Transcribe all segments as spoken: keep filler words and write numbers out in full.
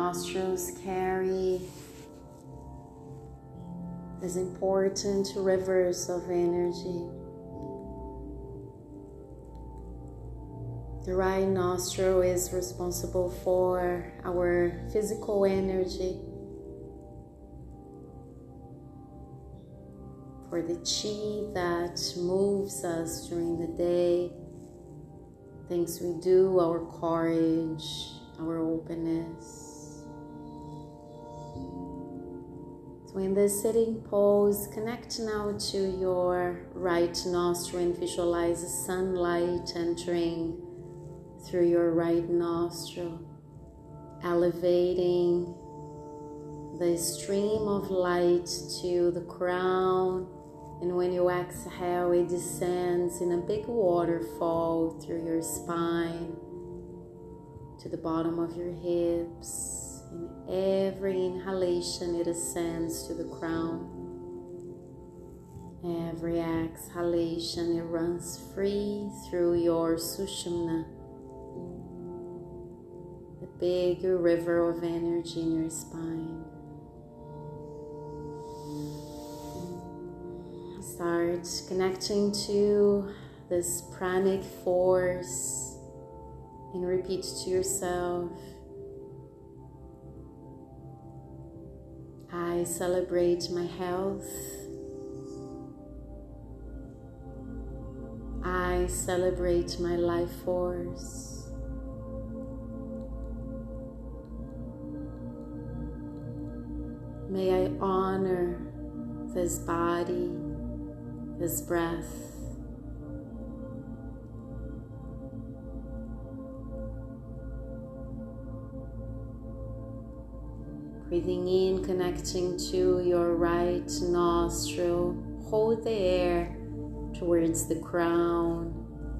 nostrils carry these important rivers of energy. The right nostril is responsible for our physical energy, for the chi that moves us during the day, things we do, our courage, our openness. So in this sitting pose, connect now to your right nostril and visualize the sunlight entering through your right nostril, elevating the stream of light to the crown. And when you exhale, it descends in a big waterfall through your spine to the bottom of your hips. In every inhalation, it ascends to the crown. Every exhalation, it runs free through your Sushumna, the big river of energy in your spine. Start connecting to this pranic force and repeat to yourself, I celebrate my health. I celebrate my life force. May I honor this body, this breath. Breathing in, connecting to your right nostril. Hold the air towards the crown.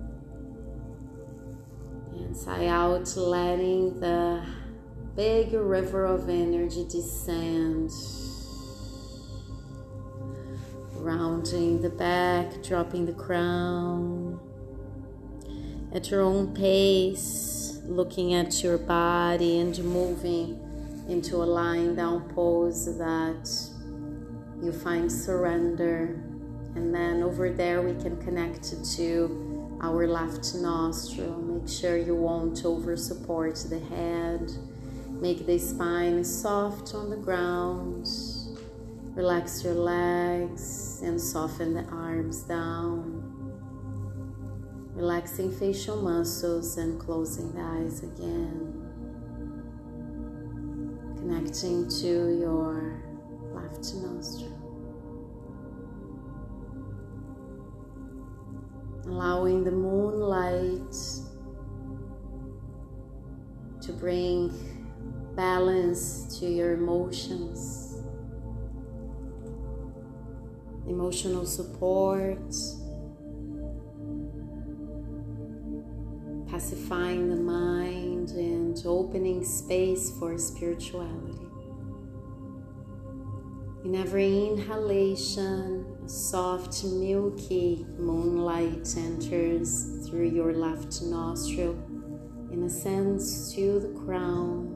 And sigh out, letting the big river of energy descend. Rounding the back, dropping the crown. At your own pace, looking at your body and moving into a lying down pose that you find surrender. And then over there we can connect to our left nostril. Make sure you won't over support the head. Make the spine soft on the ground. Relax your legs and soften the arms down. Relaxing facial muscles and closing the eyes again. Connecting to your left nostril. Allowing the moonlight to bring balance to your emotions. Emotional support, pacifying the mind and opening space for spirituality. In every inhalation, a soft, milky moonlight enters through your left nostril and ascends to the crown.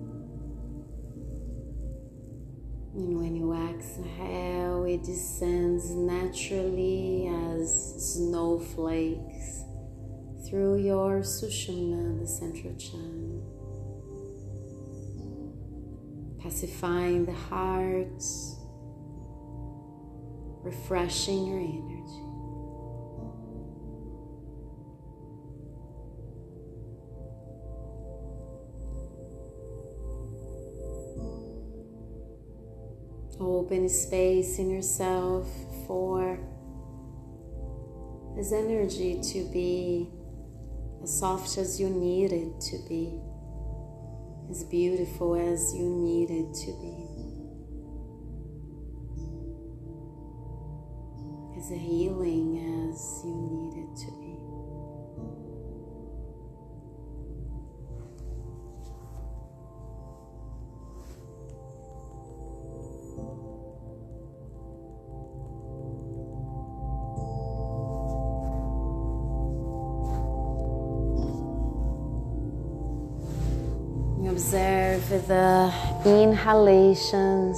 And when you exhale, it descends naturally as snowflakes through your Sushumna, the central channel, pacifying the heart, refreshing your energy. Open space in yourself for this energy to be as soft as you need it to be, as beautiful as you need it to be, as healing as you need it to be. Observe the inhalations.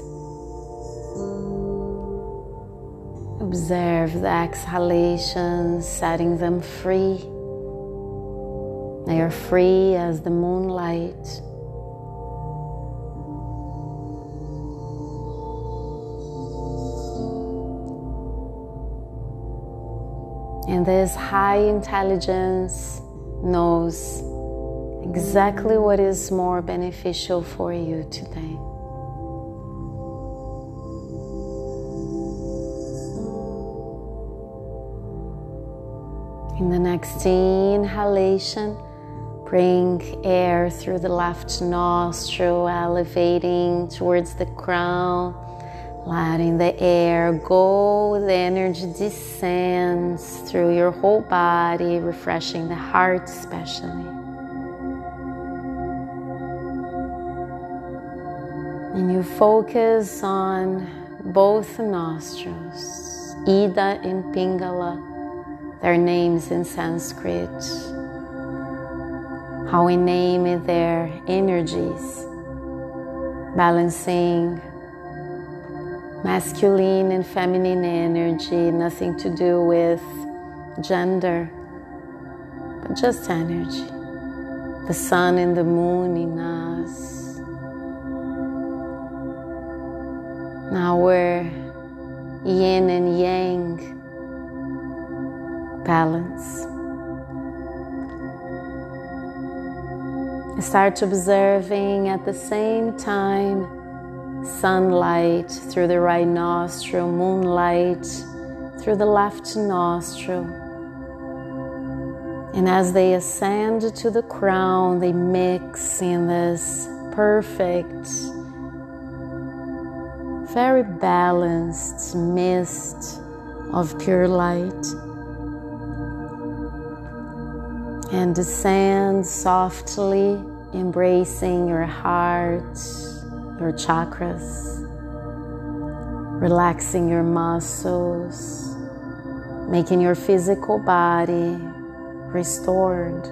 Observe the exhalations, setting them free. They are free as the moonlight. And this high intelligence knows exactly what is more beneficial for you today. In the next inhalation, bring air through the left nostril, elevating towards the crown, letting the air go. The energy descends through your whole body, refreshing the heart especially. And you focus on both nostrils, Ida and Pingala, their names in Sanskrit, how we name their energies, balancing masculine and feminine energy, nothing to do with gender, but just energy. The sun and the moon in us. Now we're yin and yang balance. Start observing at the same time sunlight through the right nostril, moonlight through the left nostril. And as they ascend to the crown, they mix in this perfect, very balanced mist of pure light, and descend softly, embracing your heart, your chakras, relaxing your muscles, making your physical body restored,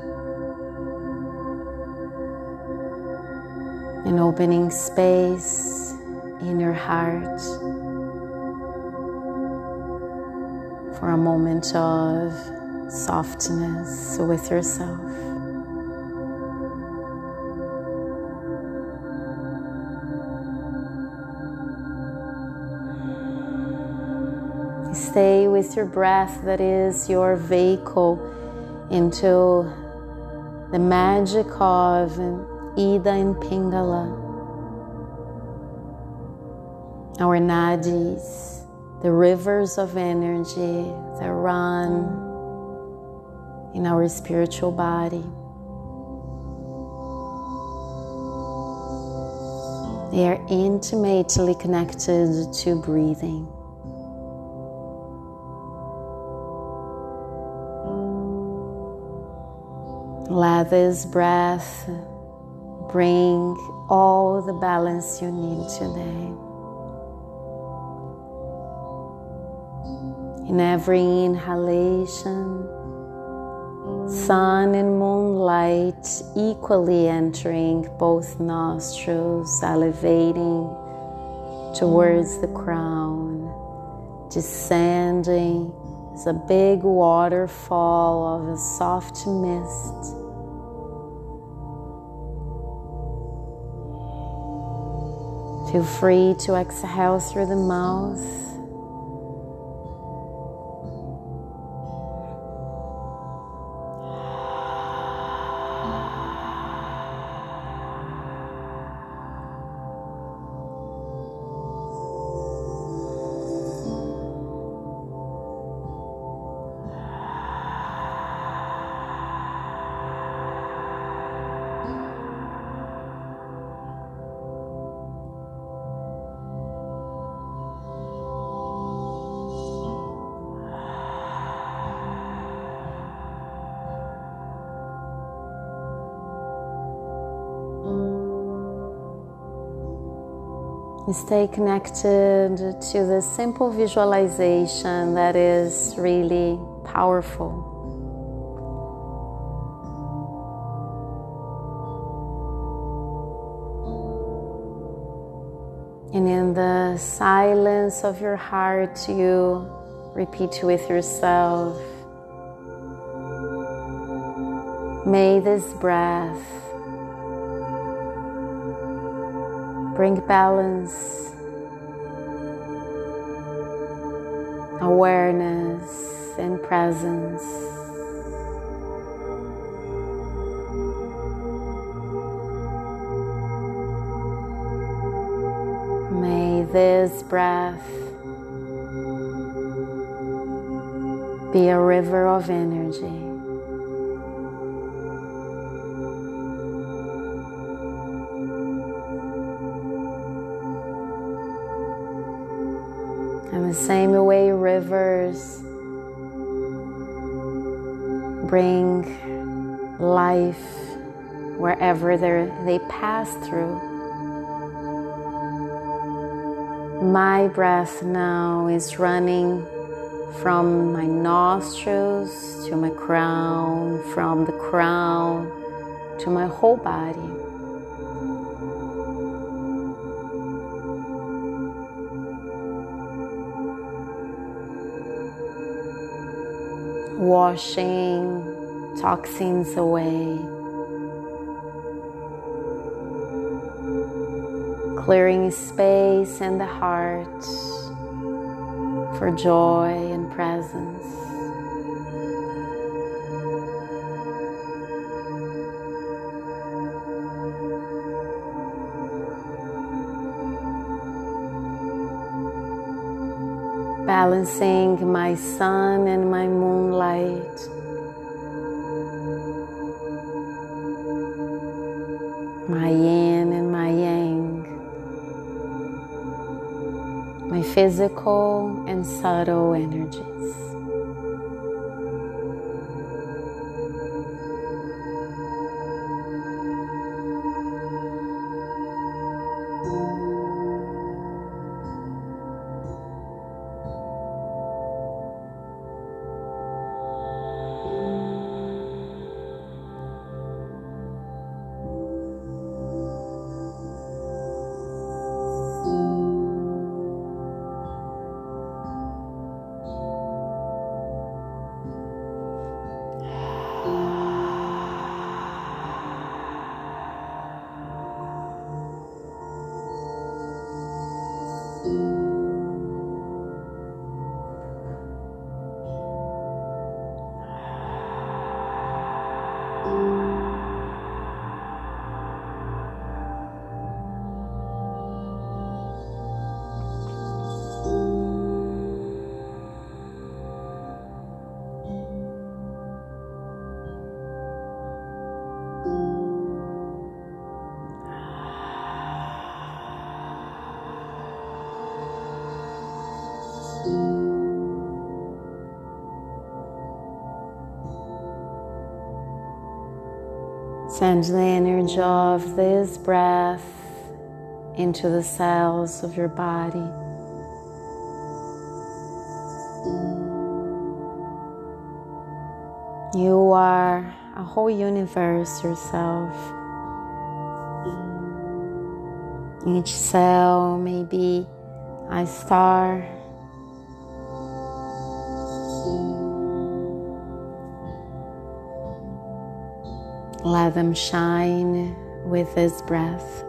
and opening space in your heart for a moment of softness with yourself. Stay with your breath, that is your vehicle into the magic of Ida and Pingala. Our nadis, the rivers of energy that run in our spiritual body. They are intimately connected to breathing. Let this breath bring all the balance you need today. In every inhalation, sun and moonlight equally entering both nostrils, elevating towards the crown, descending as a big waterfall of a soft mist. Feel free to exhale through the mouth. Stay connected to this simple visualization that is really powerful. And in the silence of your heart, you repeat with yourself, may this breath bring balance, awareness, and presence. May this breath be a river of energy. And the same way rivers bring life wherever they pass through, my breath now is running from my nostrils to my crown, from the crown to my whole body. Washing toxins away, clearing space in the heart for joy and presence. Balancing my sun and my moonlight, my yin and my yang, my physical and subtle energies. Send the energy of this breath into the cells of your body. You are a whole universe yourself. Each cell may be a star. Let them shine with this breath.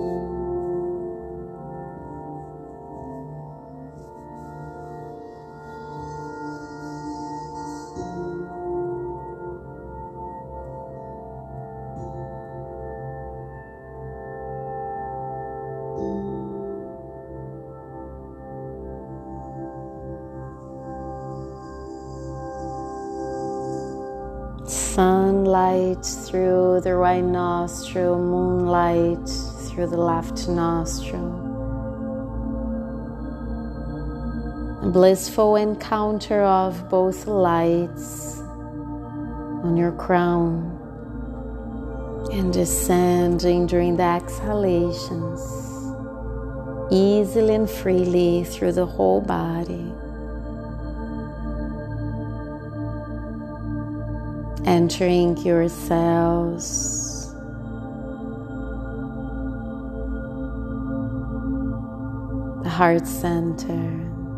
Sunlight through the right nostril, moonlight through the left nostril. A blissful encounter of both lights on your crown and descending during the exhalations, easily and freely through the whole body. Entering your cells, heart center.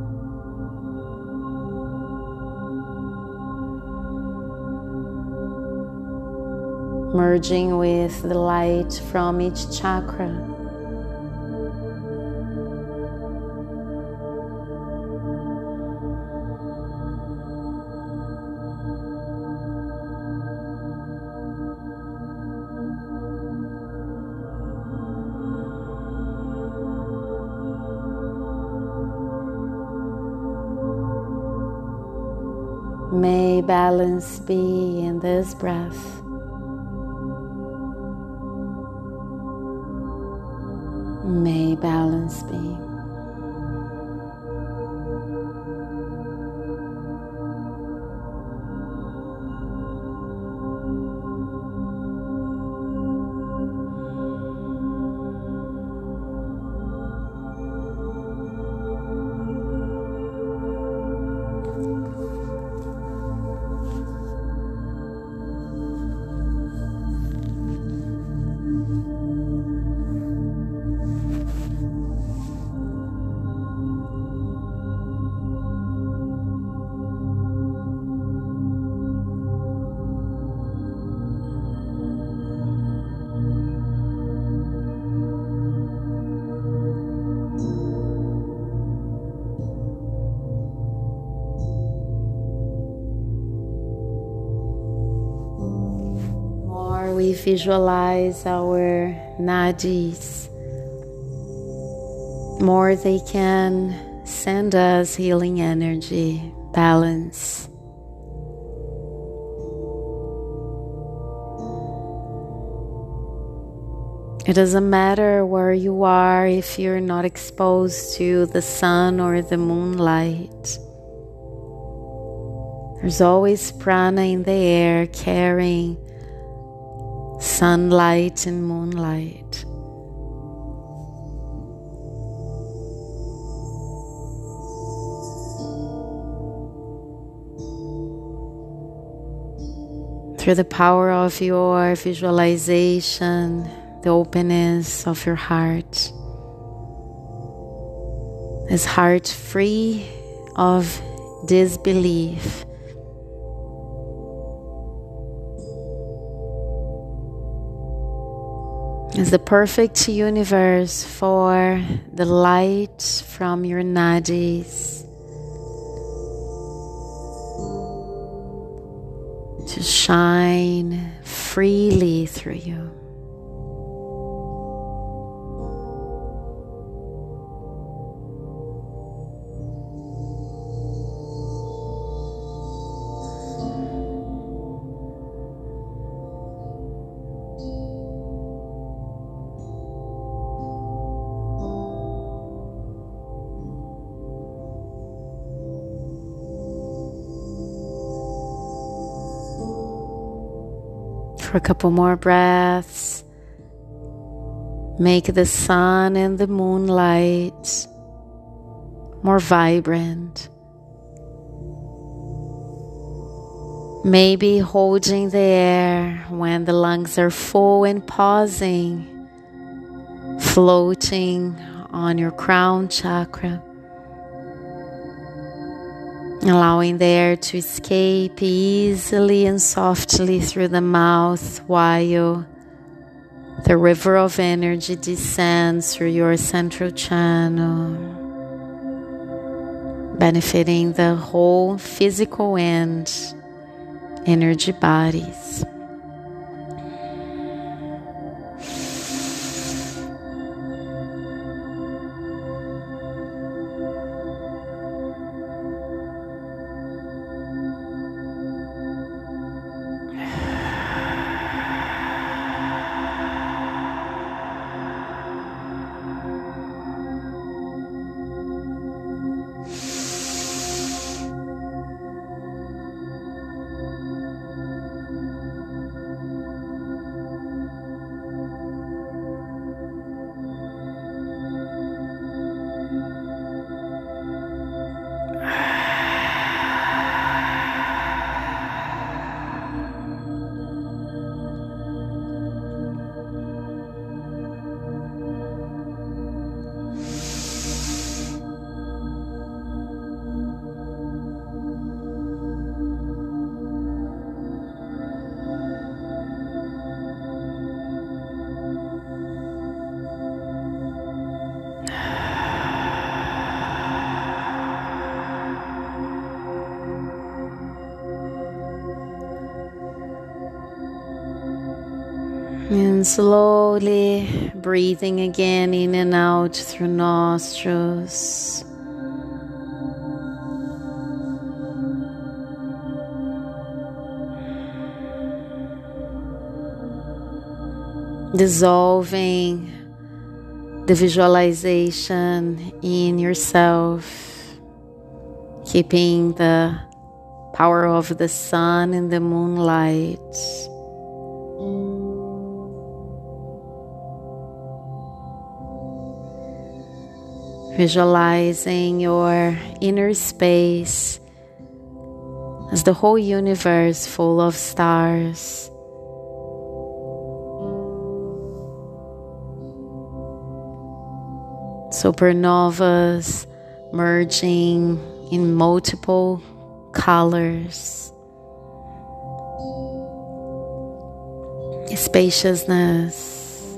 Merging with the light from each chakra. May balance be in this breath. May balance be. We visualize our nadis, more they can send us healing energy, balance. It doesn't matter where you are if you're not exposed to the sun or the moonlight. There's always prana in the air carrying sunlight and moonlight. Through the power of your visualization, the openness of your heart, this heart free of disbelief, is the perfect universe for the light from your nadis to shine freely through you. For a couple more breaths, make the sun and the moonlight more vibrant. Maybe holding the air when the lungs are full and pausing, floating on your crown chakra. Allowing the air to escape easily and softly through the mouth while the river of energy descends through your central channel, benefiting the whole physical and energy bodies. And slowly breathing again in and out through nostrils. Dissolving the visualization in yourself, keeping the power of the sun and the moonlight. Visualizing your inner space as the whole universe full of stars. Supernovas merging in multiple colors. Spaciousness.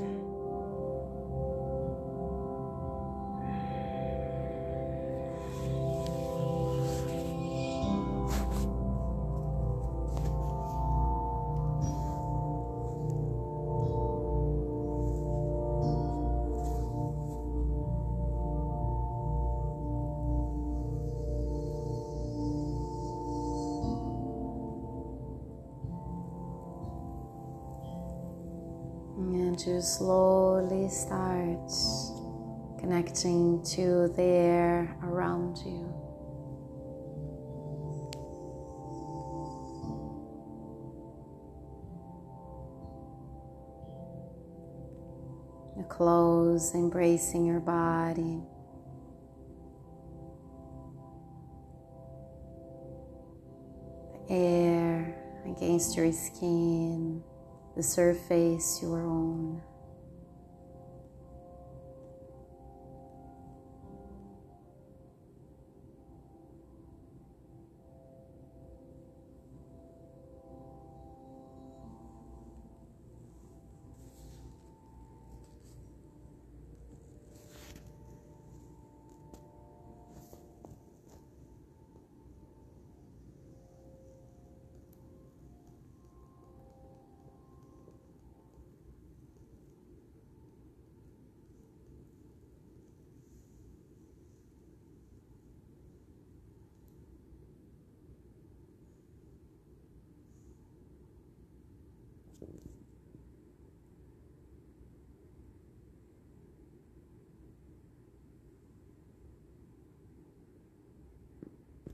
And you slowly start connecting to the air around you. You close, embracing your body. The air against your skin. The surface you are on.